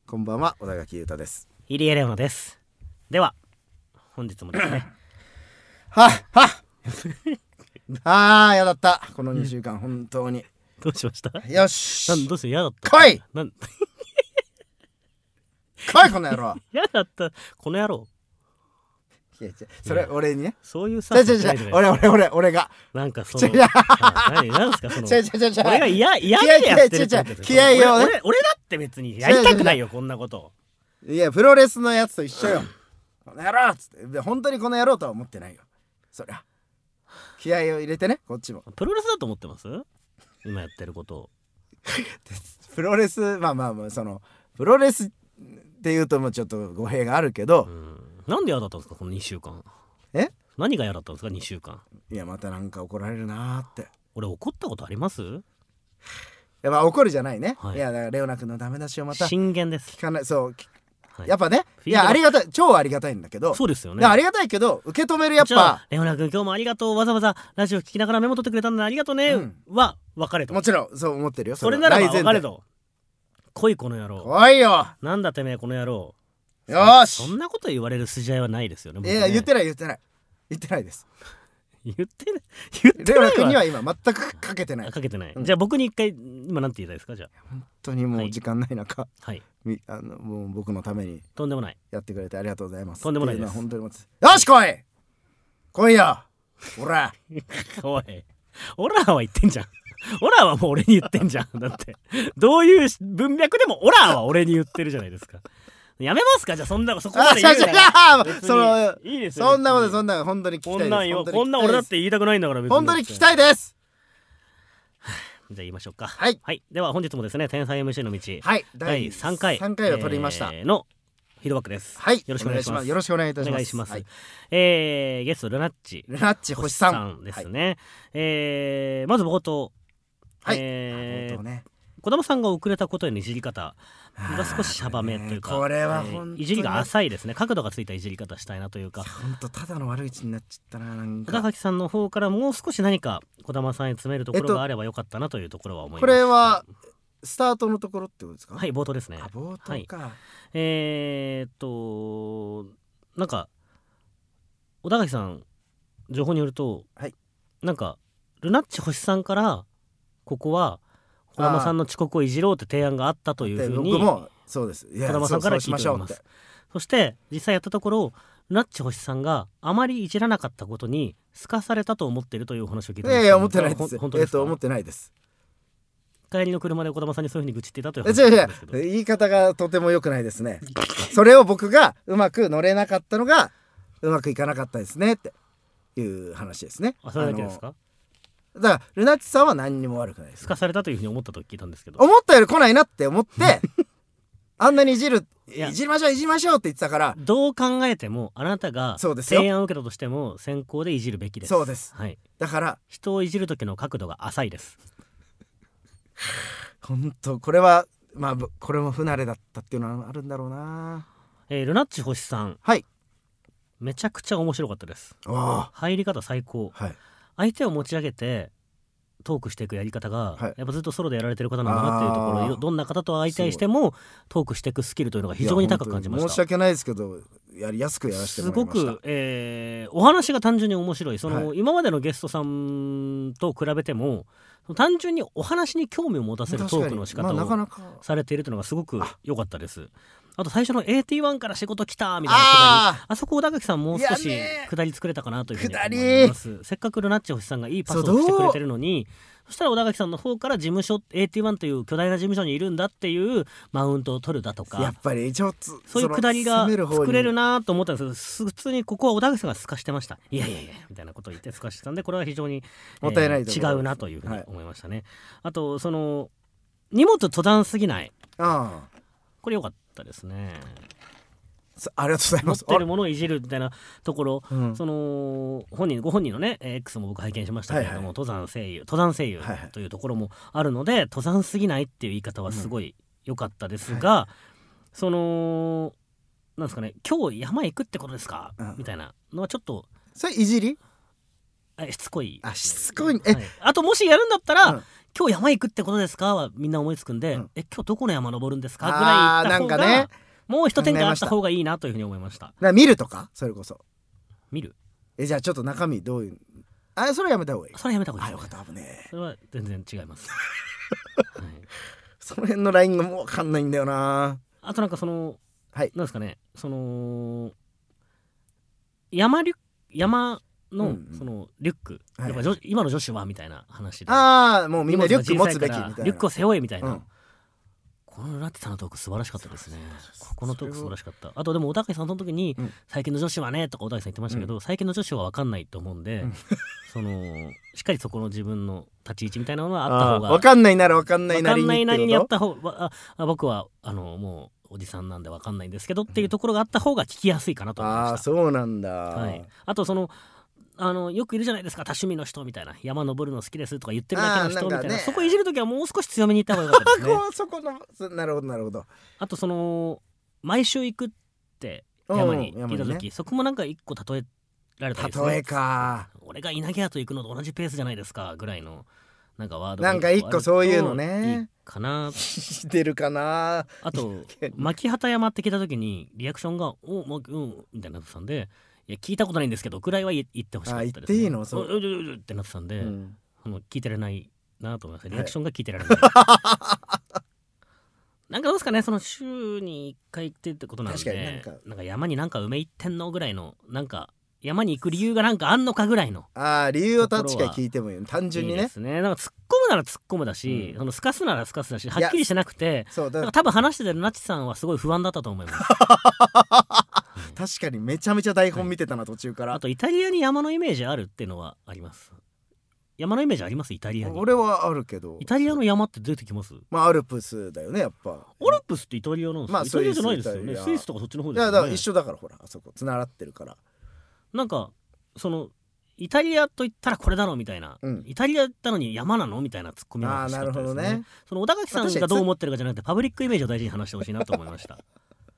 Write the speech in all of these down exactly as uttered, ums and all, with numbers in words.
こんばんは、小田垣裕太です。 入江レオナです。では本日もですねはっはっあーやだったこのにしゅうかん、うん、本当にどうしました？ よし、 なんどうして嫌だった？ 来いなん来いこの野郎嫌だったこの野郎。 いやいやそれ俺にね、 そういうさ、 違う違う違う、俺俺俺俺がなんかその違う何なんですかその違う違う違う、 俺が嫌嫌でやってるってことですよ。 気合いをね、 俺俺だって別にやりたくないよこんなこと。 いやプロレスのやつと一緒よこの野郎っつって。本当にこの野郎とは思ってないよ。そりゃ気合を入れてね、こっちもプロレスだと思ってます今やってることをプロレス、まあまあまあ、そのプロレスっていうともうちょっと語弊があるけど、 うん、なんで嫌だったんですかこのにしゅうかん。 え何が嫌だったんですかにしゅうかん。 いやまたなんか怒られるなーって。 俺怒ったことあります？ いやまあ怒るじゃないね、はい、いやだからレオナ君のダメ出しをまた進言です。 聞かない。そう、 はい、 やっぱね、いやありがたい、超ありがたいんだけど。 そうですよね。 ありがたいけど受け止める、やっぱレオナ君今日もありがとう、わざわざラジオ聞きながらメモ取ってくれたんだありがとうね、うん、は分かれと。 もちろんそう思ってるよ。 それならば分かれと。来いこの野郎。 来いよ。 なんだてめえこの野郎。 よーし。 そんなこと言われる筋合いはないですよね。 いや言ってない言ってない言ってないです。 言ってない言ってない。 レオナ君には今全くかけてない。 かけてない、 うん、 じゃあ僕に一回今なんて言いたいですか。じゃあ本当にもう時間ない中、 はい、 あのもう僕のためにとんでもないやってくれてありがとうございます。 とんでもないです。 本当によし来い来いよほらおいオラーは言ってんじゃん。オラーはもう俺に言ってんじゃん。だってどういう文脈でもオラーは俺に言ってるじゃないですか。やめますかじゃあ。そんなそこまで言うならそのいいですよ。 そんなことそんな本当に聞きたいです。 こんなんよ、こんなん俺だって言いたくないんだから。別に本当に聞きたいです。 じゃあ言いましょうか。 はい、 はい、では本日もですね天才 エムシー の道、 はい、 だいさんかいさんかいを取りました、 えー、のフィードバックです。 はい、 よろしくお願いします。 よろしくお願いいたします。 お願いします、 はい、 えー、ゲストルナッチルナッチ星さんですね、はい、えー、まず冒頭、 はい、 えー、 冒頭ね、 児玉さんが遅れたことへのいじり方が少しシャバめというか、 これは本当に、 えー、いじりが浅いですね。角度がついたいじり方したいなというか、 本当ただの悪口になっちゃったな。なんか小田垣さんの方からもう少し何か児玉さんへ詰めるところがあればよかったなというところは思います。 これはスタートのところってことですか？ はい、冒頭ですね。 あ、冒頭か、はい、 えー、っとなんか小田垣さん情報によると、 はい、 なんかルナッチ星さんからここは児玉さんの遅刻をいじろうって提案があったというふうに僕もそうです。児玉さんから聞いております。そして実際やったところルナッチ星さんがあまりいじらなかったことにすかされたと思っているというお話を聞いたんですけど。 いやいや思ってないです。 本当ですか？ えー、と思ってないです。 帰りの車で児玉さんにそういうふうに愚痴っていたという話なんですけど、 言い方がとても良くないですね。それを僕がうまく乗れなかったのがうまくいかなかったですねっていう話ですね。 あ、それだけですか？ だからルナッチさんは何にも悪くないです。 すかされたというふうに思ったと聞いたんですけど、 思ったより来ないなって思ってあんなにいじるいじりましょういじりましょうって言ってたから、 どう考えてもあなたが提案を受けたとしても先行でいじるべきです。 そうです、 はい、 だから人をいじる時の角度が浅いです。 本当これはまあこれも不慣れだったっていうのはあるんだろうな。 えー、ルナッチ星さん、 はい、 めちゃくちゃ面白かったです。入り方最高、はい、相手を持ち上げてトークしていくやり方が、はい、やっぱずっとソロでやられてる方なんだなっていうところ、どんな方と相対してもトークしていくスキルというのが非常に高く感じました。 申し訳ないですけどやりやすくやらせてもらいました。 すごく、えー、お話が単純に面白い。その、はい、今までのゲストさんと比べても単純にお話に興味を持たせるトークの仕方をされているというのがすごく良かったです。あと最初の エーティーワン から仕事来たみたいなくだり、 あ, あそこ小田垣さんもう少しくだり作れたかなというふうに思います。せっかくルナッチ星さんがいいパスをしてくれてるのに、そしたら小田垣さんの方から事務所 エーティーワン という巨大な事務所にいるんだっていうマウントを取るだとか、 やっぱりちょっとそういうくだりが作れるなと思ったんですけど、普通にここは小田垣さんがすかしてました。いやいやいやみたいなことを言ってすかしてたんで、これは非常に、 もったいない、 えー、違うなというふうに思いましたね。はい、あとその荷物登山すぎない、 あこれ良かったですね。 ありがとうございます。 持ってるものをいじるみたいなところ、 うん、 その本人ご本人のね X も僕拝見しましたけれども、はいはい、登山声優登山声優というところもあるので、はいはい、登山すぎないっていう言い方はすごい良かったですが、うんはい、そのなんですかね、今日山行くってことですか、うん、みたいなのはちょっとそれいじりしつこい、 あしつこい、え、 はい、あともしやるんだったら、うん、 今日山行くってことですかはみんな思いつくんで、うん、え今日どこの山登るんですかぐらいあー言った方がなんかねもう一展開あった方がいいなというふうに思いました。 だから見るとかそれこそ見るえじゃあちょっと中身どういうあそれやめた方がいい。 それやめた方がいい、 ね、あよかった危ねえそれは全然違います、はい、 その辺のラインがもう分かんないんだよな。 あとなんかその、 はい、 なんですかねその山リュ山の、うんうん、そのリュック、はいはい、今の女子はみたいな話でああもうみんなリュック持つべきみたいなリュックを背負えみたいな、うん、このラッテさんのトーク素晴らしかったですね。ここのトーク素晴らしかった。あとでも小高さんその時に、うん、最近の女子はねとか小高さん言ってましたけど、うん、最近の女子は分かんないと思うんで、うん、そのしっかりそこの自分の立ち位置みたいなのはあった方が分かんないなら分かんないなりに分かんないなりにやった方があ僕はあのもうおじさんなんで分かんないんですけどっていうところがあった方が聞きやすいかなと思いました。 あそうなんだ、 はい、あとそのあのよくいるじゃないですか多趣味の人みたいな山登るの好きですとか言ってるだけの人みたいな、ね、そこいじるときはもう少し強めに言った方がよかったですねそこのなるほどなるほど。 あとその毎週行くって山に聞いたとき、ね、そこもなんか一個例えられたりですね。 例えか俺が稲毛屋と行くのと同じペースじゃないですかぐらいのなんかワードなんか一個そういうのねいいかなしてるかな。 あと牧畑山って聞いたときにリアクションがおまうんみたいなってたんでいや聞いたことないんですけどぐらいは言ってほしかったです、ね、 あ言っていいのそうううううってなってたんで、うん、聞いてられないなと思いました。リアクションが聞いてられない、はい、なんかどうですかねその週にいっかい行ってってことなんで確かになんかなんか山になんか埋め行ってんのぐらいのなんか山に行く理由がなんかあんのかぐらいのあ理由を確かに聞いてもいい単純にね。いいですね。なんか突っ込むなら突っ込むだし、うん、そのスカすならスカすだしはっきりしてなくてそうだ多分話しててるナチさんはすごい不安だったと思います確かにめちゃめちゃ台本見てたな、はい、途中から。 あとイタリアに山のイメージあるっていうのはあります。山のイメージありますイタリアに。 俺はあるけどイタリアの山って出てきます。 まあアルプスだよねやっぱ。アルプスってイタリアなんですか。まあ、イタリアじゃないですよね。スイスとかそっちの方ですよね。 いやだから一緒だからほらあそこつながってるからなんかそのイタリアと言ったらこれだろうみたいな、うん、イタリアなのに山なのみたいなツッコミが欲しかったですね。あなるほどね。その小田垣さんがどう思ってるかじゃなくてパブリックイメージを大事に話してほしいなと思いました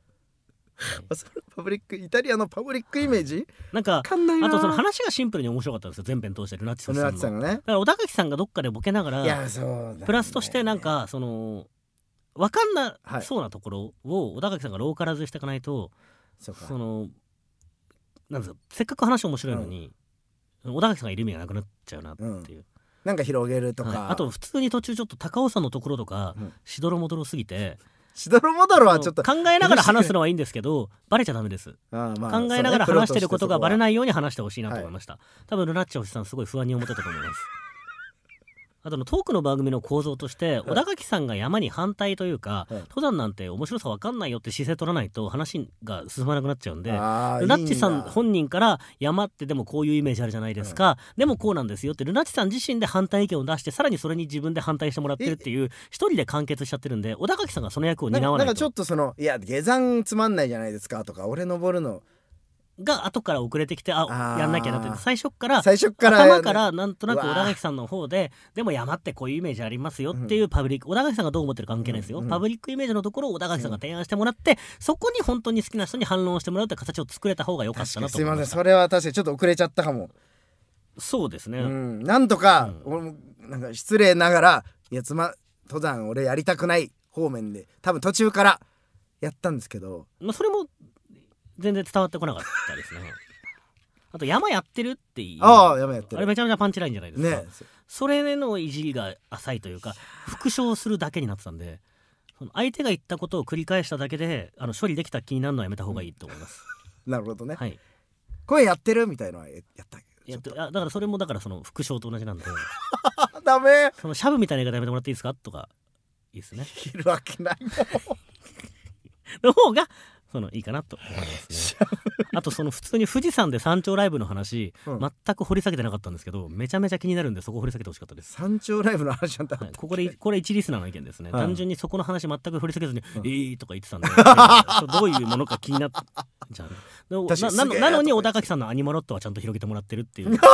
パブリックイタリアのパブリックイメージなんかなあとその話がシンプルに面白かったんですよ全編通してルナッチさんの。ルナッチさんがねだから小田垣さんがどっかでボケながらいやそうだ、ね、プラスとしてなんかその分かんなそうなところを小田垣さんがローカライズしていかないと、はい、そのなんですかせっかく話面白いのに、うん、小田垣さんがいる意味がなくなっちゃうなっていう、うん、 なんか広げるとか、はい、 あと普通に途中ちょっと高尾山のところとか、うん、しどろもどろすぎてしどろもどろはちょっと考えながら話すのはいいんですけどバレちゃダメです。あ、まあ、考えながら話してることがバレないように話してほしいなと思いました、はい、多分ルナッチおじさんすごい不安に思ってたと思いますあとのトークの番組の構造として、はい、小田垣さんが山に反対というか、はい、登山なんて面白さ分かんないよって姿勢取らないと話が進まなくなっちゃうんでルナッチさん本人から山ってでもこういうイメージあるじゃないですか、うん、でもこうなんですよってルナッチさん自身で反対意見を出してさらにそれに自分で反対してもらってるっていう一人で完結しちゃってるんで小田垣さんがその役を担わないとなんかちょっとそのいや下山つまんないじゃないですかとか俺登るのが後から遅れてきてあやんなきゃなって最初から最初から頭からなんとなく小田垣さんの方ででも山ってこういうイメージありますよっていうパブリック、うん、小田垣さんがどう思ってるか関係ないですよ、うんうん、パブリックイメージのところを小田垣さんが提案してもらって、うん、そこに本当に好きな人に反論してもらうって形を作れた方が良かったなと思いました。 すいませんそれは確かにちょっと遅れちゃったかも。 そうですね、 うん、なんとか、うん、俺もなんか失礼ながらいやつま登山俺やりたくない方面で多分途中からやったんですけど、 まあ、それも全然伝わってこなかったですねあと山やってるっていうああ山やってるあれめちゃめちゃパンチラインじゃないですか、ね、それのいじりが浅いというか復唱するだけになってたんでその相手が言ったことを繰り返しただけであの処理できた気になるのはやめた方がいいと思います、 うん、なるほどね、 はい、 声やってるみたいのはやったやってだからそれもだからその復唱と同じなんでダメそのシャブみたいな言い方やめてもらっていいですかとかいいですねいるわけないの方がそのいいかなと思いますねあとその普通に富士山で山頂ライブの話、うん、全く掘り下げてなかったんですけどめちゃめちゃ気になるんでそこ掘り下げてほしかったです。 山頂ライブの話なんだ、 はい、ここでこれ一リスナーの意見ですね、はい、単純にそこの話全く掘り下げずに、うん、えーとか言ってたんでどういうものか気になっちゃうな, な, なのに小田垣さんのアニマロットはちゃんと広げてもらってるっていう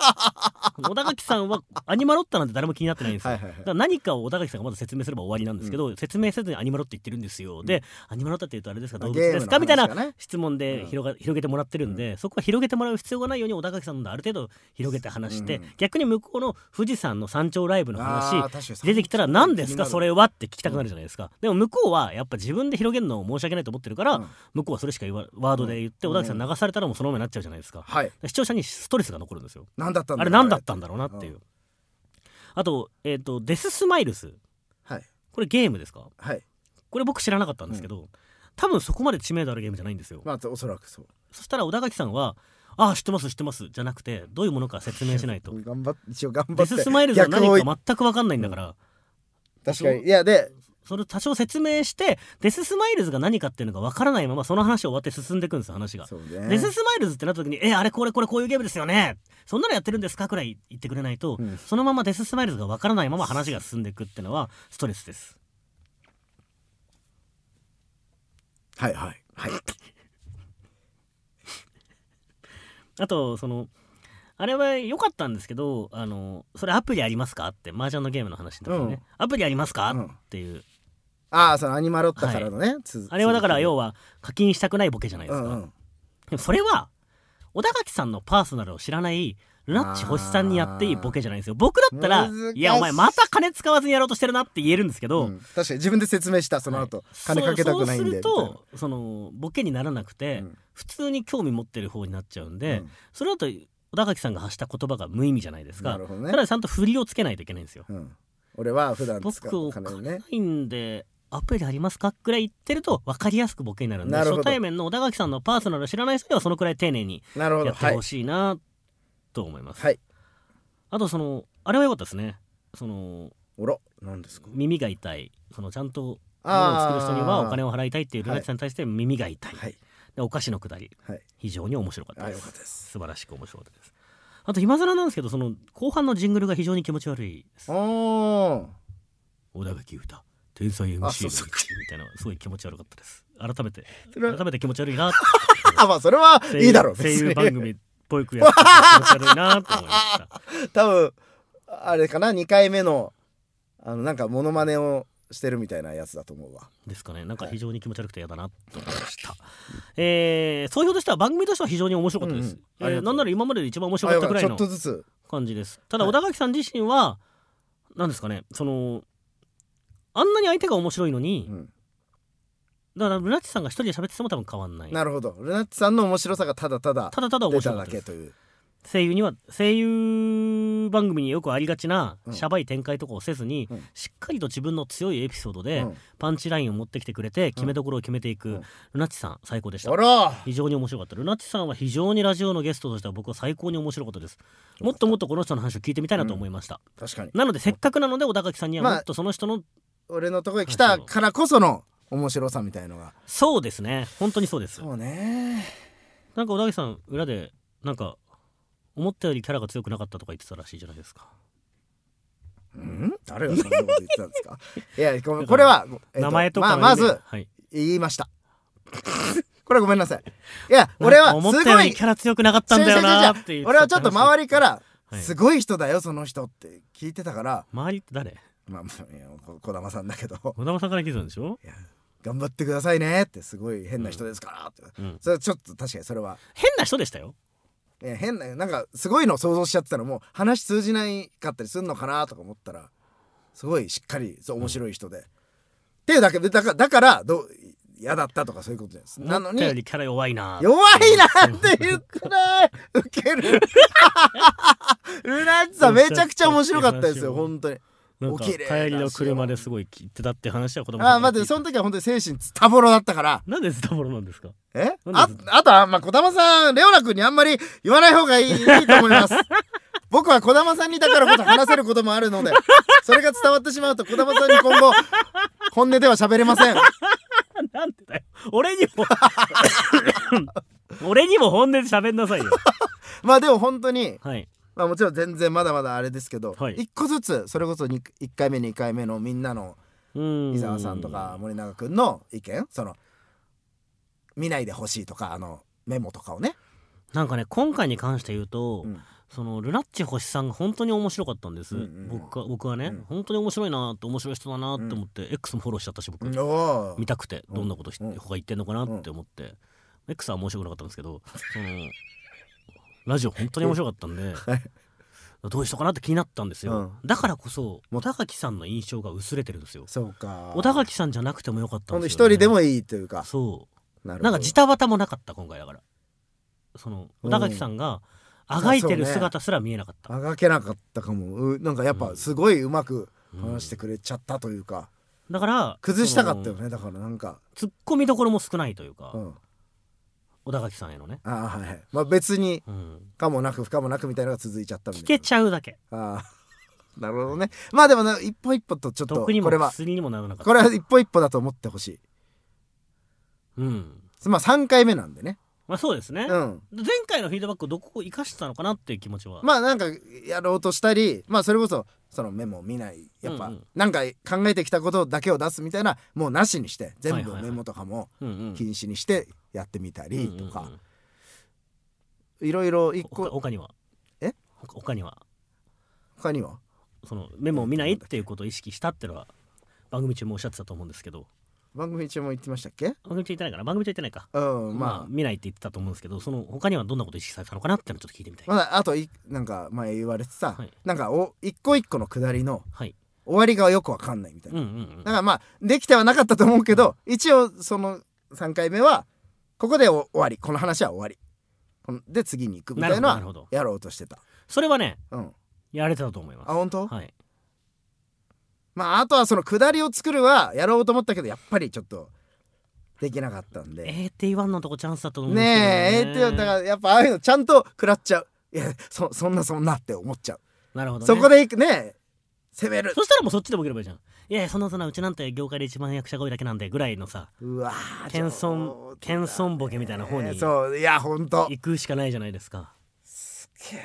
小田垣さんはアニマロッタなんて誰も気になってないんですよ、 はいはいはい、 だから何かを小田垣さんがまず説明すれば終わりなんですけど、うん、説明せずにアニマロッタ言ってるんですよ、うん、でアニマロッタって言うとあれですか、動物ですか、ね、みたいな質問で広が、広げてもらってるんで、うん、そこは広げてもらう必要がないように小田垣さんのある程度広げて話して、うん、逆に向こうの富士山の山頂ライブの話出てきたら何ですかそれはって聞きたくなるじゃないですか、うん、でも向こうはやっぱ自分で広げるのを申し訳ないと思ってるから、うん、向こうはそれしか言わワードで言って、うん、小田垣さん流されたらもうそのままになっちゃうじゃないですか、はい、視聴者にストレスが残るんですよ。 何だったんだあれ何だったんだろうなっていう、うん、あと、えーと、デススマイルス、はい、これゲームですか？はい、これ僕知らなかったんですけど、うん、多分そこまで知名度あるゲームじゃないんですよ。 まあおそらくそう。 そしたら小田垣さんはああ知ってます知ってますじゃなくてどういうものか説明しないと頑張って一応頑張ってデススマイルズは何か全く分かんないんだから、うん、 確かにいやでそれ多少説明してデススマイルズが何かっていうのが分からないままその話終わって進んでいくんですよ話が、ね、デススマイルズってなった時にえあれこれこれこういうゲームですよねそんなのやってるんですかくらい言ってくれないと、うん、そのままデススマイルズが分からないまま話が進んでいくっていうのはストレスです。 はいはいはいあとそのあれは良かったんですけどあのそれアプリありますかって麻雀のゲームの話の時にね、うん、アプリありますか、うん、っていうああそのアニマロッタからのね、はい、 あれはだから要は課金したくないボケじゃないですか、うんうん、でもそれは小田垣さんのパーソナルを知らないルナッチ星さんにやっていいボケじゃないんですよ。僕だったらいやお前また金使わずにやろうとしてるなって言えるんですけど、うん、 確かに自分で説明したその後、はい、金かけたくないんでそうするとそのボケにならなくて、うん、普通に興味持ってる方になっちゃうんで、うん、それだと小田垣さんが発した言葉が無意味じゃないですか。なるほどね。ただちゃんと振りをつけないといけないんですよ、うん、 俺は普段使う僕お金ないんでアプリありますかくらい言ってると分かりやすくボケになるんで初対面の小田垣さんのパーソナルを知らない人にはそのくらい丁寧にやってほしいなと思います。はい、あとそのあれは良かったですね。そのおら何ですか耳が痛いそのちゃんとものを作る人にはお金を払いたいっていうルナッチさんに対して耳が痛い、はい、でお菓子のくだり、はい、非常に面白かったです。です。素晴らしく面白かったです。あと今更なんですけどその後半のジングルが非常に気持ち悪いです。小田垣歌天才 エムシー のみたいなすごい気持ち悪かったです。改めて改めて気持ち悪いなあまあそれはいいだろう声優番組っぽいくやって気持ち悪いなと思いました多分あれかなにかいめのあのなんかモノマネをしてるみたいなやつだと思うわ。 ですかね。なんか非常に気持ち悪くて嫌だなと思いました、はい、えー、総評としては番組としては非常に面白かったです、うんうんえー、なんなら今までで一番面白かったくらいの感じです。ただ小田垣さん自身は何ですかねそのあんなに相手が面白いのに、うん、だからルナッチさんが一人で喋ってても多分変わんない。 なるほど。ルナッチさんの面白さがただただただただ面白いだけという声優には声優番組によくありがちなシャバい展開とかをせずに、うん、しっかりと自分の強いエピソードでパンチラインを持ってきてくれて決めどころを決めていく、うん、ルナッチさん最高でした。非常に面白かった。ルナッチさんは非常にラジオのゲストとしては僕は最高に面白かったです。もっともっとこの人の話を聞いてみたいなと思いました、うん、確かに。なのでせっかくなので小田垣さんにはもっとその人の、まあ、 俺のところに来たからこその面白さみたいのがそうですね本当にそうです。 そうね。 なんか小田垣さん裏でなんか思ったよりキャラが強くなかったとか言ってたらしいじゃないですか。 ん誰がそんなこと言ってたんですかいやこれは、 えっと、名前とかまあ、まず、はい、言いましたこれはごめんなさい。いや俺はすごい思ったよりキャラ強くなかったんだよなって言って俺はちょっと周りからすごい人だよその人って聞いてたから、 周りって誰？ まあ児玉さんだけど児玉さんから聞いてたんでしょ。いや頑張ってくださいねってすごい変な人ですからって、うん、それはちょっと確かにそれは変な人でしたよ。 いや変ななんかすごいの想像しちゃってたらもう話通じないかったりするのかなとか思ったらすごいしっかりそう面白い人で、うん、っていうだけでだからだからどう嫌だったとかそういうことです。なのに思ったよりキャラ弱いな弱いなって言ってないウケるルナッチさんめちゃくちゃ面白かったですよ本当に。 なんか帰りの車ですごい言ってたって話は子供さんああ待ってその時は本当に精神ズタボロだったから。 なんでズタボロなんですか。 え あ, あとはまあ児玉さんレオナ君にあんまり言わない方がいい, いいと思います僕は児玉さんにだからこそ話せることもあるのでそれが伝わってしまうと児玉さんに今後本音では喋れませんなんでだよ俺にも俺にも本音で喋んなさいよまあでも本当に、 はいまあ、もちろん全然まだまだあれですけど、はい、いっこずつそれこそいっかいめにかいめのみんなの伊沢さんとか森永くんの意見その見ないでほしいとかあのメモとかをねなんかね今回に関して言うと、うん、 そのルナッチ星さんが本当に面白かったんです、 うんうん、 僕は僕はね、 うん、 本当に面白いなって面白い人だなって思って、うん、X もフォローしちゃったし僕、うん、見たくてどんなことし、うん、他言ってんのかなって思って、うん、X は面白くなかったんですけどそのラジオ本当に面白かったんでどういう人かなって気になったんですよ、うん、だからこそ小田垣さんの印象が薄れてるんですよ。 そうか、 小田垣さんじゃなくてもよかったんですよね。 一人でもいいというか、 そうな, なんかジタバタもなかった今回だから、その小田垣さんがあがいてる姿すら見えなかった、 あがけなかったかも。なんかやっぱすごいうまく話してくれちゃったというか、 うん、だから崩したかったよね。だからなんかツッコミどころも少ないというか、 うん、 小田垣さんへのね、 あ、はいはい、まあ、別にかもなく不可もなくみたいなのが続いちゃったみたいな、 聞けちゃうだけ。 あなるほどね。まあでもな一歩一歩とちょっとこれは薬にもならなかった。 これは一歩一歩だと思ってほしい。 うん。 まあさんかいめなんでね。 まあそうですね、 うん、 前回のフィードバックをどこを生かしたのかなっていう気持ちは、 まあなんかやろうとしたり、まあそれこそそのメモを見ない、やっぱ、うんうん、なんか考えてきたことだけを出すみたいな、もうなしにして全部メモとかも禁止にしてやってみたりとか、いろいろ一個。 他にはえ他には他にはそのメモを見ないっていうことを意識したっていうのは番組中もおっしゃってたと思うんですけど。 番組中も言ってましたっけ？ 番組中言ってないかな。番組中言ってないか。 うん、まあ、 まあ見ないって言ってたと思うんですけど、その他にはどんなことを意識されたのかなってのをちょっと聞いてみたい。 まだあといなんか前言われてさ、はい、なんかお一個一個の下りの終わりがよくわかんないみたいな、うんうんうん、だからまあできてはなかったと思うけど、うん、一応そのさんかいめはここで終わり、この話は終わりで次に行くみたいなのやろうとしてた。 それはね、うん、やられてたと思います。 あ、本当？ はい。 まああとはその下りを作るはやろうと思ったけど、やっぱりちょっとできなかったんで。 えーって言わんのとこチャンスだと思うんですけどね。 ねえ、えーって言わんだからやっぱああいうのちゃんと食らっちゃう。いや そ, そんなそんなって思っちゃう。 なるほどね。 そこでね攻める。 そしたらもうそっちでボケればいいじゃん。いやいやそんなそんなうちなんて業界で一番役者が多いだけなんでぐらいのさ、 うわ謙遜謙遜ボケみたいな方にそういやほんと行くしかないじゃないですか。 すげえ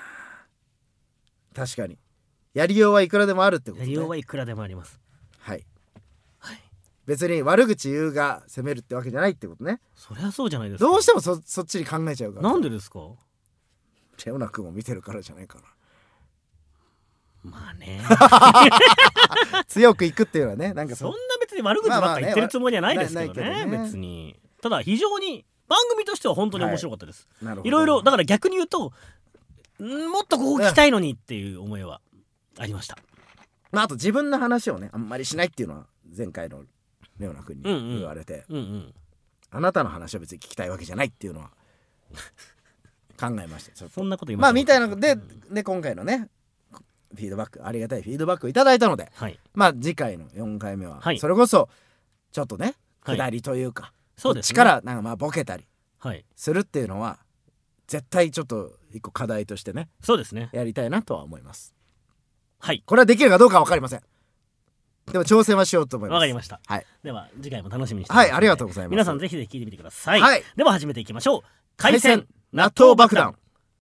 な。確かにやりようはいくらでもあるってことね。 やりようはいくらでもあります。 はい、はい、別に悪口言うが責めるってわけじゃないってことね。 そりゃそうじゃないですか。 どうしても そ, そっちに考えちゃうから。 なんでですか？ レオナ君を見てるからじゃないかな。 まあね強くいくっていうのはね、なんか そ, そんな別に悪口ばっか言ってるつもりはないですけど ね,、まあまあね、別に。ただ非常に番組としては本当に面白かったです、はい、いろいろだから逆に言うともっとこう聞きたいのにっていう思いはありました。 まあ、あと自分の話をねあんまりしないっていうのは前回のレオナ君に言われて、うんうんうんうん、あなたの話は別に聞きたいわけじゃないっていうのは考えました。 そんなこと言いました。まあみたいなので、で今回のねフィードバック、ありがたいフィードバックをいただいたので、はい、まあ次回のよんかいめは、はい、それこそちょっとね下りというか、はい、そうですね、こっちからなんかまあボケたりするっていうのは絶対ちょっと一個課題としてね、 そうですね、 やりたいなとは思います。 はい、 これはできるかどうかは分かりません。でも挑戦はしようと思います。 わかりました、はい、では次回も楽しみにしてください。 はい、ありがとうございます。 皆さんぜひぜひ聞いてみてください、 はい、 では始めていきましょう。海鮮納豆爆弾。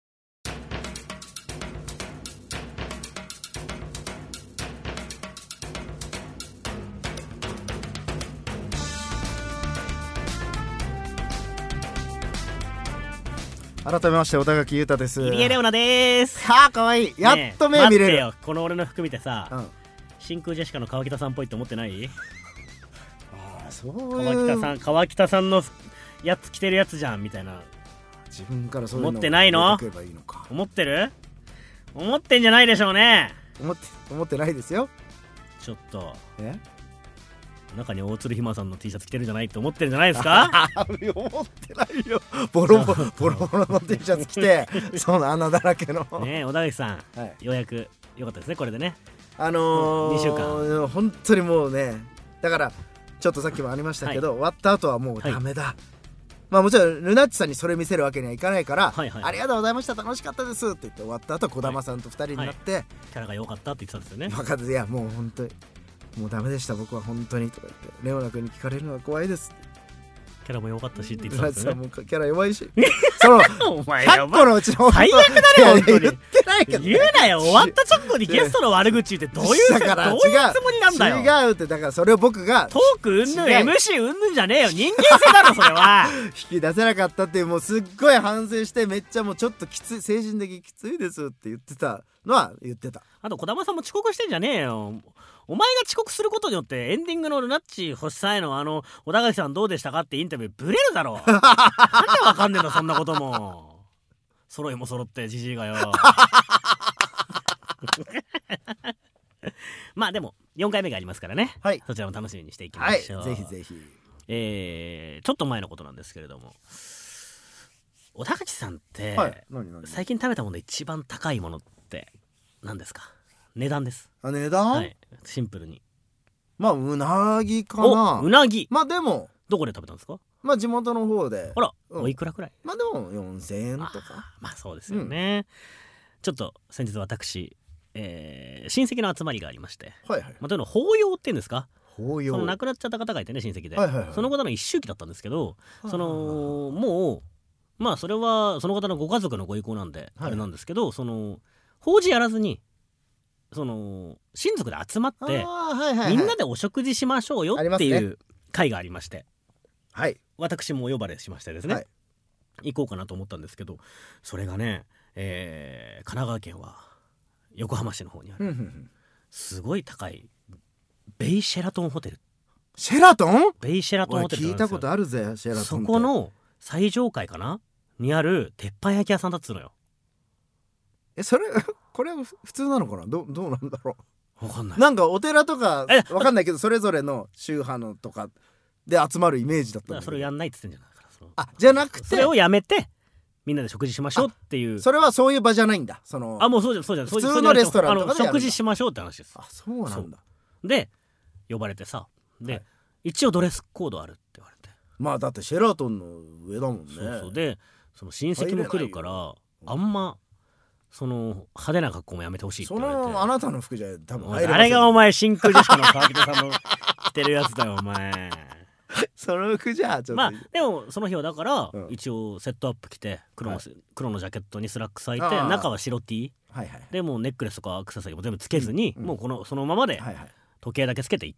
改めまして小田垣裕太です。 入江レオナです。 はあ、かわいい。やっと目見れる、ね、 待ってよ、この俺の服見てさ、うん、真空ジェシカの川北さんっぽいって思ってない？ ああ、そういう川北さん、川北さんのやつ着てるやつじゃんみたいな。 自分からそういうの思ってないの？思ってる？思ってんじゃないでしょうね。 思って思ってないですよ。 ちょっとえ中に大鶴ひまさんの T シャツ着てるんじゃないって思ってるんじゃないですか？ 思ってないよ。ボロボロボロボロの T シャツ着てその穴だらけのねえ、小田口さん、はい、ようやくよかったですねこれでね。 あのー、にしゅうかん本当にもうね、だからちょっとさっきもありましたけど、はい、終わった後はもうダメだ、はい、まあもちろんルナッチさんにそれ見せるわけにはいかないから、はいはい、ありがとうございました、楽しかったですって言って終わった後、児玉さんとふたりになって、はいはい、 キャラが良かったって言ってたんですよね。 分かって、いやもう本当にもうダメでした僕は本当にとか言って、レオナ君に聞かれるのは怖いですって。 キャラも良かったしって言ってたんですよね。 もうキャラ弱いしそのお前ひゃっこのうちの最悪だね本当に。 言ってないけど、ね、 言うなよ。終わった直後にゲストの悪口言ってどういうだからどういうつもりなんだよ。 違うってだからそれを僕がトークうんぬん エムシー うんぬんじゃねえよ。人間性だろそれは引き出せなかったっていうもうすっごい反省してめっちゃもうちょっときつい精神的にきついですって言ってたのは言ってた。 あと児玉さんも遅刻してんじゃねえよ。お前が遅刻することによってエンディングのルナッチ星さんへのあの小田垣さんどうでしたかってインタビューブレるだろなんでわかんねえんだそんなことも。揃いも揃ってじじいがよまあでもよんかいめがありますからね、はい、そちらも楽しみにしていきましょう、 はい、ぜひぜひ。 えー、ちょっと前のことなんですけれども、小田垣さんって、 はい、何何最近食べたもので一番高いものって何ですか？値段です。 あ、値段、 はい、シンプルに。 まあうなぎかな。 お、うなぎ。 まあでもどこで食べたんですか？まあ地元の方で。 あら、 うん、 おいくらくらい？ まあでもよんせんえんとか。 あ、まあそうですよね、うん、ちょっと先日私、えー、親戚の集まりがありまして、 はいはい、 まあ、というのは法要っていうんですか、 法要、 その亡くなっちゃった方がいてね親戚で、 はいはいはい、 その方の一周忌だったんですけど、そのもうまあそれはその方のご家族のご意向なんであれなんですけど、はい、その法事やらずにその親族で集まって、はいはいはい、みんなでお食事しましょうよっていう会がありまして、はい、私もお呼ばれしましてですね、はい、行こうかなと思ったんですけど、それがね、えー、神奈川県は横浜市の方にあるすごい高いベイシェラトンホテル。 シェラトン？ ベイシェラトンホテルなんですよ。 聞いたことあるぜシェラトンって。 そこの最上階かなにある鉄板焼き屋さんだっつうのよ。 え、それこれは普通なのかな。 ど, どうなんだろう。分かんない。 なんかお寺とか分かんないけどそれぞれの宗派のとかで集まるイメージだったんだけど。 それをやんないっつってんじゃないから。そのあ、じゃなくてそれをやめてみんなで食事しましょうっていう。 それはそういう場じゃないんだ。そのあ、もうそうじゃそうじゃ普通のレストランとかでやるんだ。 食事しましょうって話です。 あ、そうなんだ。 で呼ばれてさ、で、はい、一応ドレスコードあるって言われて。 まあだってシェラトンの上だもんね。 そうそう。でその親戚も来るからあんまその派手な格好もやめてほしいって言われて。 そのあなたの服じゃ多分入れません。 あれがお前真空ジェシカの川北さんの着てるやつだよお前その服じゃちょっと。 まあでもその日はだから、うん、一応セットアップ着て黒の、はい、黒のジャケットにスラックス履いて中は白 T、はいはい、でもうネックレスとかアクセサリーも全部つけずに、うん、もうこのそのままで時計だけつけていって、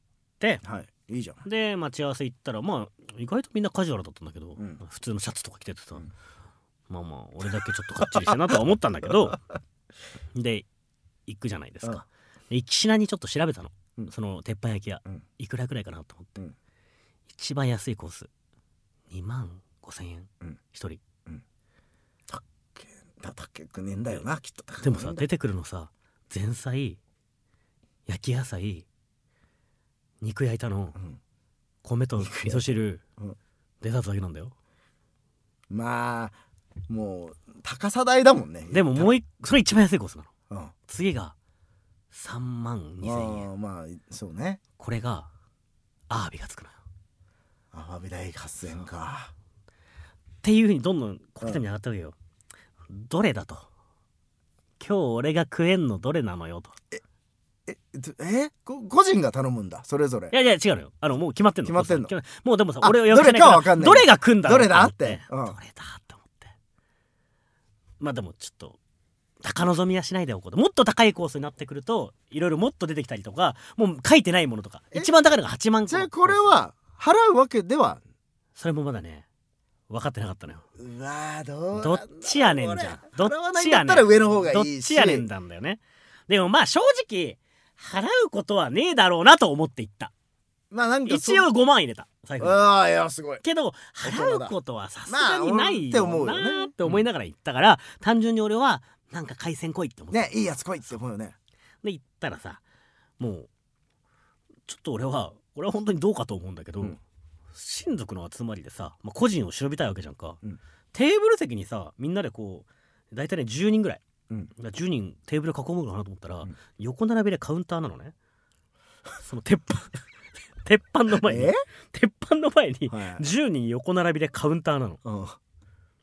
はい、いいじゃん。 で待ち合わせ行ったらまあ意外とみんなカジュアルだったんだけど、うん、普通のシャツとか着ててさ、うん、まあまあ俺だけちょっとかっちりしてなとは思ったんだけどで行くじゃないですか。で行きしなにちょっと調べたの、うん、その鉄板焼き屋、うん、いくらくらいかなと思って、うん、一番安いコースにまんごせんえん、うん、ひとり、うん、 たっけたっけくねえんだよなきっと。 でもさ出てくるのさ前菜焼き野菜肉焼いたの、うん、米と味噌汁、うん、デザートだけなんだよ。 まあもう高さ代だもんね。 でももう一それ一番安いコースなの、うん、次がさんまんにせんえん。 あまあそうね。 これがアワビがつくのよ。 アワビ代はっせんえんかっていう風にどんどん小刻みに上がったわけよ、うん、どれだと今日俺が食えんのどれなのよと。えええ個人が頼むんだそれぞれ。 いやいや違うのよ。あのもう決まってんの。 決まってんの。 もうでもさ俺をどれかわかんない。どれが食うんだろうどれだって、 うん、どれだって思って。まあでもちょっと高望みはしないでおこうと。もっと高いコースになってくるといろいろもっと出てきたりとかもう書いてないものとか一番高いのがはちまん。 じゃあこれは払うわけでは。 それもまだね分かってなかったのよ。 うわどうどっちやねんじゃん。どっちやねん。 払わないんだったら上の方がいいし。 どっちやねんなんだよね。でもまあ正直払うことはねえだろうなと思っていった。まあなんか一応ごまん入れた財布に。 ああいやすごいけど払うことはさすがにないよなって思いながら言ったから、うん、単純に俺はなんか海鮮来いって思ってねいいやつ来いって思うよね。 で言ったらさもうちょっと俺は俺は本当にどうかと思うんだけど、うん、親族の集まりでさ、まあ、個人を調べたいわけじゃんか、うん、テーブル席にさみんなでこう大体ねじゅうにんぐらい、うん、じゅうにんテーブル囲むのかなと思ったら、うん、横並びでカウンターなのねその鉄板鉄板の前に鉄板の前にじゅうにん横並びでカウンターなの、はい、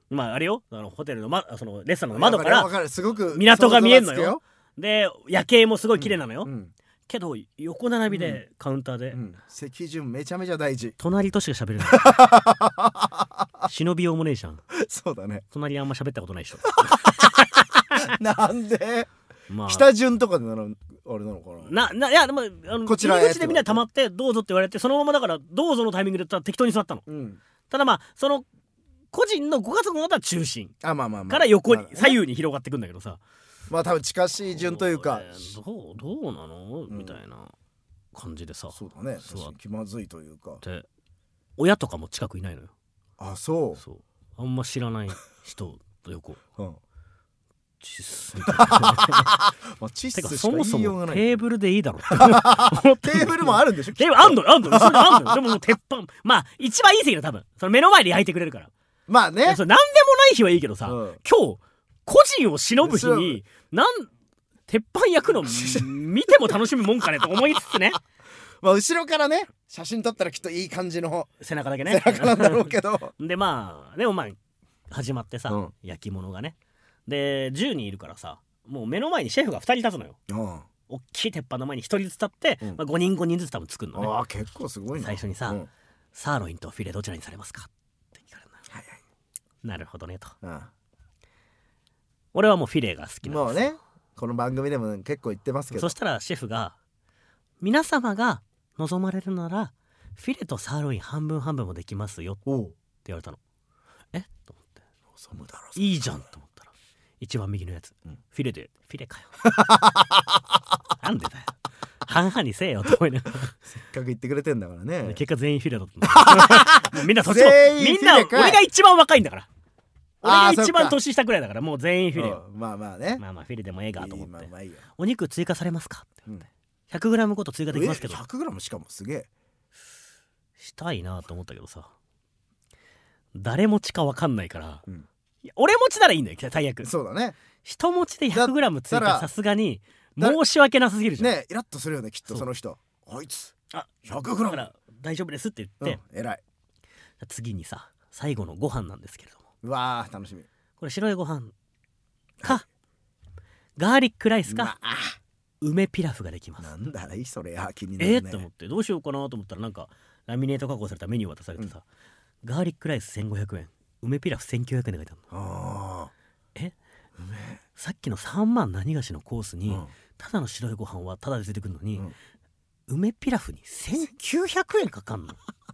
まああれよあのホテルの、ま、そのレストランの窓から港が見えんのよ。で夜景もすごい綺麗なのよ、うんうん、 けど横並びでカウンターで、 うん、席順めちゃめちゃ大事。 隣としか喋れない忍びようもねえじゃん。 そうだね。 隣あんま喋ったことないでしょなんで、まあ、北順とかでならあれなのかな。 なないやでもあのこちら入り口でみんな溜まってどうぞって言われて、そのままだからどうぞのタイミングで適当に座ったの、うん、ただまあその個人のご家族の方は中心あ、まあまあまあ、から横に、まあね、左右に広がってくんだけどさ、 まあ多分近しい順というか、 えー、どうどうなの、うん、みたいな感じでさ。 そうだね、気まずいというか。で親とかも近くいないのよ。 あ、そう。 そう、あんま知らない人と横、うん、チッスみたいなまあチッスしか言いようがない。テーブルでいいだろテーブルもあるんでしょ。 テーブルあんのよ、あんのよ、それあんのよ。でももう鉄板、まあ一番いい席だ多分。その目の前で焼いてくれるから。まあね。それ何でもない日はいいけどさ、うん、今日個人を忍ぶ日になん鉄板焼くの見ても楽しむもんかねと思いつつねまあ後ろからね写真撮ったらきっといい感じの背中だけね、 背中なんだろうけどでまあでもまあ始まってさ、うん、焼き物がねでじゅうにんいるからさ、もう目の前にシェフがふたり立つのよ、うん、大きい鉄板の前にひとりずつ立って、うんまあ、ごにんごにんずつ多分作るのね。 あ結構すごいな。 最初にさ、うん、サーロインとフィレどちらにされますかって聞かれるの、はいはい、なるほどねと、うん、俺はもうフィレが好きなんですよ。 もうねこの番組でも結構言ってますけど、 そしたらシェフが皆様が望まれるならフィレとサーロイン半分半分もできますよって言われたの。えと思って望むだろいいじゃんと思ったら一番右のやつ、うん、フィレでフィレかよなんでだよ半々にせえよと思いながらせっかく言ってくれてんだからね。 結果全員フィレだったみんなそっちもみんな俺が一番若いんだから、俺が一番年下くらいだからもう全員フィレよ、 うん、まあまあね、 まあまあフィレでもええがと思って、いい、まあまあいいよ。 お肉追加されますかって言って、うん、ひゃくグラム ごと追加できますけどひゃくグラム しかもすげえしたいなと思ったけどさ、誰持ちか分かんないから、うん、いや俺持ちならいいんだよ最悪。 そうだね、 人持ちで ひゃくグラム 追加さすがに申し訳なすぎるじゃんね。イラッとするよねきっとその人。あいつあ ひゃくグラム だから大丈夫ですって言って、 うん、偉い。 次にさ最後のご飯なんですけれども、 うわー楽しみ。 これ白いご飯か、はい、ガーリックライスか、まあ、梅ピラフができます。 なんだいそれや気になるね。 えー、って思ってどうしようかなと思ったらなんかラミネート加工されたメニュー渡されてさ、うん、ガーリックライスせんごひゃくえん、梅ピラフせんきゅうひゃくえんで書いてあるの。あえ梅さっきのさんまん何がしのコースに、うん、ただの白いご飯はただで出てくるのに、うん、梅ピラフにせんきゅうひゃくえんかかんの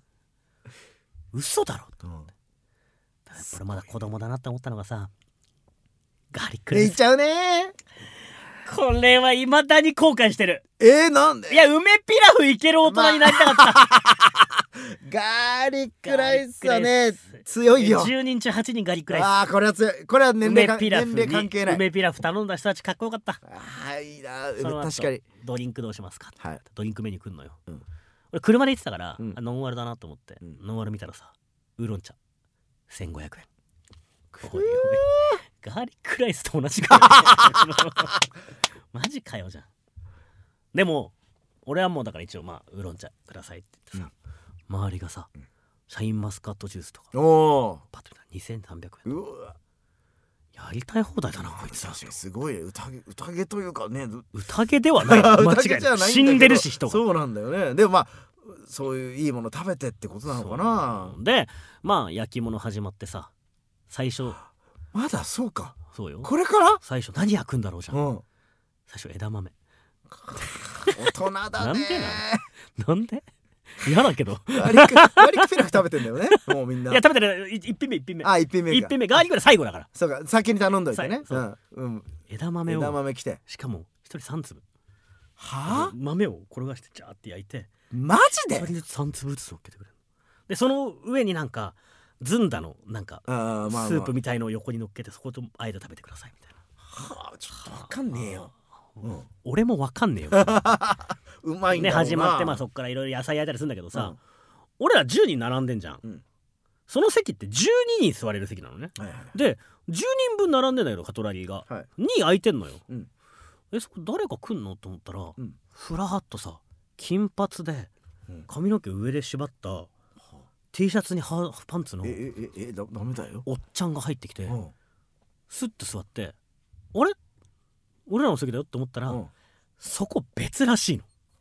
嘘だろと思って、うん、これまだ子供だなって思ったのがさガーリックライスいっちゃうね。 これは未だに後悔してる。 えー、なんで。 いや梅ピラフいける大人になりたかった、まあ、 ガーリックライスはね強いよ。 じゅうにん中はちにんガーリックライス。 ああこれは強い。これは年齢か年齢関係ない。 梅ピラフ頼んだ人たちかっこよかった。 ああいいな確かに。 ドリンクどうしますか、はい、ドリンクメニュー来んのよ、うん、俺車で行ってたから、うん、ノンアルだなと思って、うん、ノンアル見たらさウーロン茶せんごひゃくえん。おいおいガーリックライスと同じかよマジかよじゃん。でも俺はもうだから一応まあウーロン茶くださいって言ってさ、うん、周りがさ、うん、シャインマスカットジュースとかおパッと見たらにせんさんびゃくえん。うわやりたい放題だなこいつ。 確かにすごい宴宴というかね宴ではない間違いない死んでるし人が。 そうなんだよね。でもまあそういういいもの食べてってことなのかな。 でまあ焼き物始まってさ最初まだそうかそうよこれから最初何焼くんだろうじゃん、うん、最初枝豆大人だね。なんでななんで嫌だけどガーリックガーリックピラフ食べてんだよねもうみんな。 いや食べてる一品目一品目。 あ一品目一品目ガーリックで最後だから。 そうか先に頼んどいてね、うんうん、 枝豆を枝豆きてしかも一人さんつぶはあ豆を転がしてジャーって焼いてマジで一人ずつさんつぶずつ乗っけてくれる。でその上になんかずんだのなんかスープみたいのを横に乗っけてそこと間食べてくださいみたいな。 はあちょっと分かんねえよ、 うん、俺も分かんねえようまいんだろうな、 ね、始まってまあそっからいろいろ野菜焼いたりするんだけどさ、うん、俺らじゅうにん並んでんじゃん、うん、その席ってじゅうににん座れる席なのね、はいはい、でじゅうにんぶん並んでんだけどカトラリーが、はい、に空いてんのよ、うん、えそこ誰か来んのと思ったら、うん、ふらっとさ金髪で髪の毛上で縛った、うん、T シャツにハーフパンツのええええだダメだよおっちゃんが入ってきて、うん、スッと座ってあれ俺らの席だよって思ったら、うん、そこ別らしいの。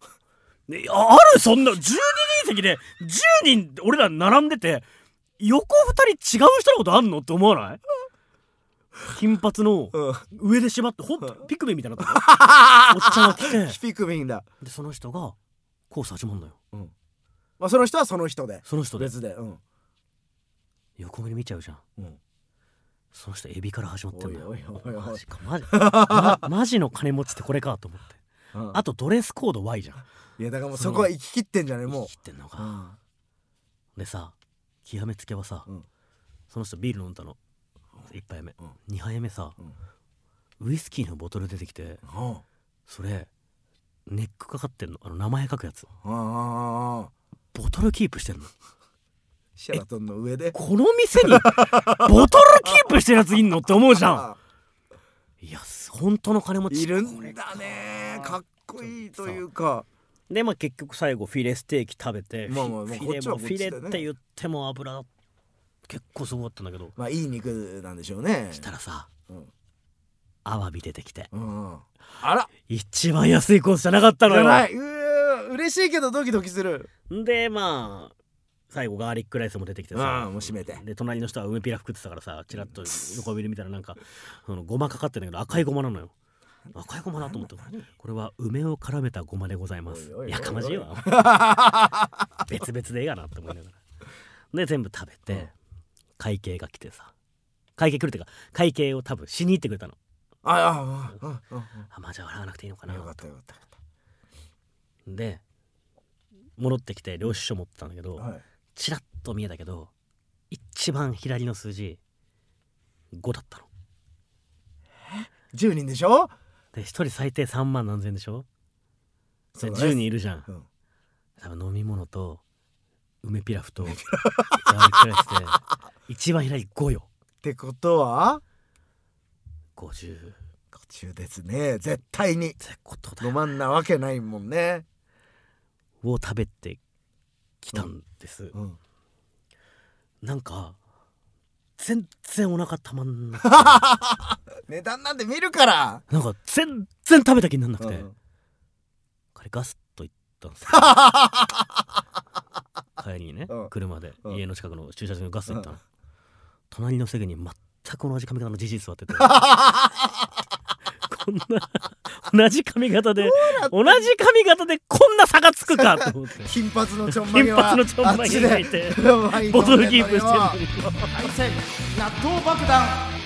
であるそんなじゅうににん席でじゅうにん俺ら並んでて横ふたり違う人のことあんのって思わない？金髪の上で縛ってほんとピクミンみたいなとこおっちゃんが来てピクミンだ。 でその人がコース始まんのよ、 うん、まあその人はその人でその人で別で、うん、 横目に見ちゃうじゃん、うん、その人エビから始まってんだよ。 おいおいおいおいマジかマジま、マジの金持ちってこれかと思って、うん、あとドレスコード Y じゃん。 いやだからもうそこは行き切ってんじゃねもう行き切ってんのか、うん、でさ極めつけはさ、うん、その人ビール飲んだのいっぱいめ、うん、にはいめさ、うん、ウイスキーのボトル出てきて、うん、それネックかかってんの、あの名前書くやつ、あボトルキープしてんのシェラトンの上でこの店にボトルキープしてるやついんのって思うじゃんいや本当の金持ちいるんだね。かっこいいというかでまあ結局最後フィレステーキ食べて、まあまあまあ、フィレもフィレって言っても油結構すごかったんだけど、 まあいい肉なんでしょうね。 したらさ、うん、アワビ出てきて、うん、 あら一番安いコースじゃなかったのよ。 じゃない。う嬉しいけどドキドキする。 でまあ最後ガーリックライスも出てきてさ、 もう閉めてで隣の人は梅ピラフ食ってたからさチラッと横見るみたいななんかそのごまかかってるんだけど赤いごまなのよ。赤いごまだと思ってこれは梅を絡めたごまでございます。やかましいわ別々でええがなって思いながらで全部食べて、うん、会計が来てさ会計来るっていうか会計を多分しに行ってくれたの。あああああまあじゃあ笑わなくていいのかな。 よかったよかった。 で戻ってきて領収書持ってたんだけど、はい、チラッと見えたけど一番左の数字ごだったの。 えじゅうにんでしょ。 でひとり最低さんまん何千円でしょ。じゅうにんいるじゃん、うん、多分飲み物と梅ピラフとガーリックライスで一番左ごよ。 ってことはごじゅう。 ごじゅうですね絶対に。 ってことだよ。 飲まんなわけないもんね。 を食べてきたんです、うんうん、なんか全然お腹たまんなくて値段なんて見るからなんか全然食べた気になんなくて、うん、彼ガスッと行ったんですよ帰りにね、うん、車で、うん、家の近くの駐車場にガスッと行ったの、うん、隣の席に全く同じ髪型のじじい座っててこんな同じ髪型で同じ髪型でこんな差がつくかと思って金髪のちょんまげは金髪のちょんまげがいてボトルキープしてるのに対戦納豆爆弾。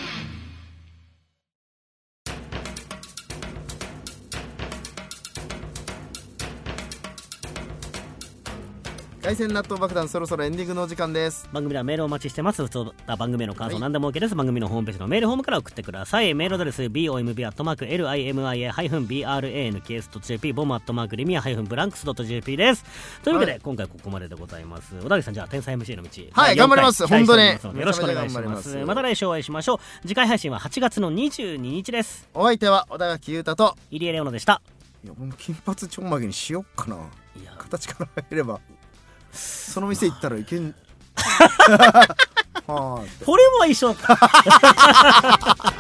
海鮮納豆爆弾そろそろエンディングのお時間です。 番組ではメールをお待ちしてます。普通だ番組への感想、はい、何でも OK です。番組のホームページのメールフォームから送ってください。メールアドレス ボムビ アットマーク ライム ブランクス ドット ジェーピー ボム アットマーク リミア ブランクス ドット ジェーピー です。というわけで、はい、今回ここまででございます。小田口さん、じゃあ天才 エムシー の道、 はい頑張ります。本当によろしくお願いします。また来週お会いしましょう。次回配信ははちがつのにじゅうににちです。 お相手は小田垣裕太と入江レオナでした。 いやもう金髪ちょんまげにしよっかな。いや形から入ればその店行ったらいけんはあ、フォルムは一緒だった